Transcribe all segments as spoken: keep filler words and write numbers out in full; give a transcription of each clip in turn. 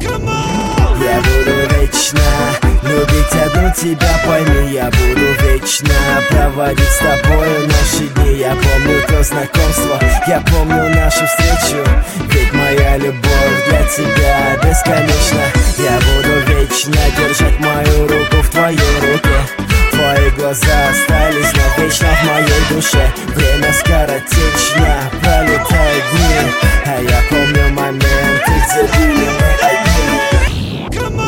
Я буду вечно любить одну тебя, пойми. Я буду вечно проводить с тобою наши дни. Я помню то знакомство, я помню нашу встречу. Ведь моя любовь для тебя бесконечна. Я буду вечно держать мою руку в твоей руке. Твои глаза остались навечно в моей душе. Время скоротечно, пролетают дни, а я помню моменты, где были мы одни.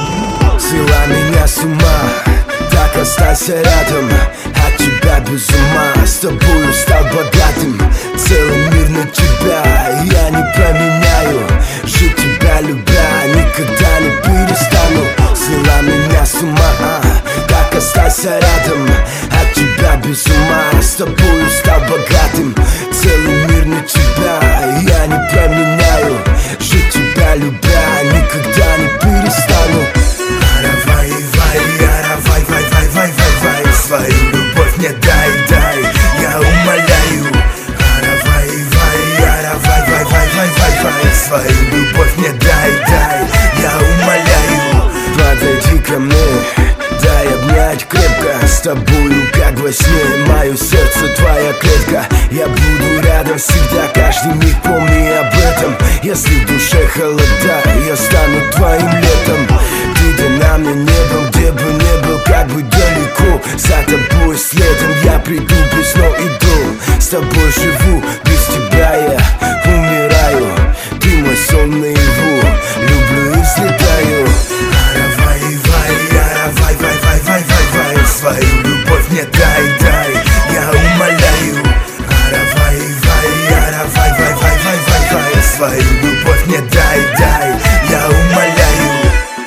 Свела меня с ума, так останься рядом. От тебя без ума, с тобою стал богатым. Целый мир на тебя я не променяю. Жить тебя любя, никогда не перестану. Свела меня с ума, так останься рядом. От тебя без ума, с тобою стал богатым. Целый мир на тебя я не променяю. Жить тебя любя, никогда не перестану. Аравай, вай, аравай, вай, вай, вай, вай, вай. Свою любовь мне дай, дай, я умоляю. Аравай, вай, аравай, вай, вай, вай, вай, вай. Свою любовь мне дай, дай, я умоляю. Подойди ко мне, дай обнять крепко. С тобою как во сне, мое сердце твоя клетка. Я буду рядом всегда, каждый миг помни об этом. Если в душе холода, я стану твоим летом. Ты для меня небом, где бы не был, как бы далеко. За тобой следом я приду, весну иду. С тобой живу, без тебя я умираю. Ты мой сон наяву, люблю и взлетаю. Аравай, вай, аравай, вай, вай, вай, вай, вай. Свою любовь мне дай, дай, я умоляю. Аравай, вай, аравай, вай, вай, вай, вай, вай. Свою любовь мне дай, дай, я умоляю.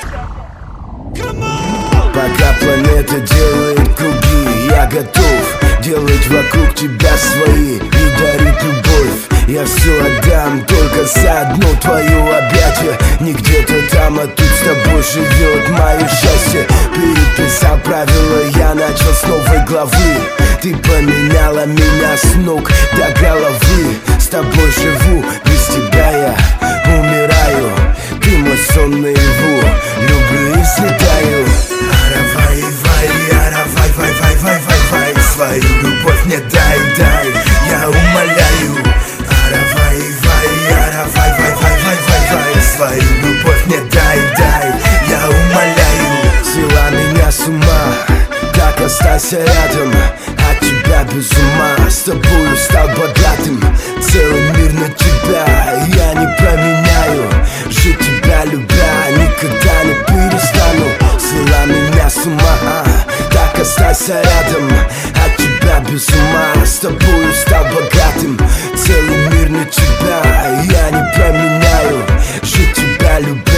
Пока планета делает круги, я готов делать вокруг тебя свои и дарить любовь. Я все отдам только за одно твое объятие. Не где-то там, а тут с тобой живет мое счастье. Переписал правила, я начал с новой главы. Ты поменяла меня с ног до головы. С тобой живу, без тебя я умираю. Ты мой сон наяву, люблю и взлетаю. Аравай, вай, аравай, вай, вай, вай, вай, вай. Свою любовь мне дай, дай, я умоляю. Аравай, вай, аравай, вай, вай, вай, вай, вай. Свою любовь мне дай, дай, я умоляю. Свела меня с ума, так останься рядом. От тебя без ума, с тобою стал богатым. Целый мир на тебя я не променяю. Жить тебя любя, никогда не перестану. Свела меня с ума, так останься рядом. От тебя без ума, с тобою стал богатым. Целый мир на тебя я не променяю. Жить тебя любя.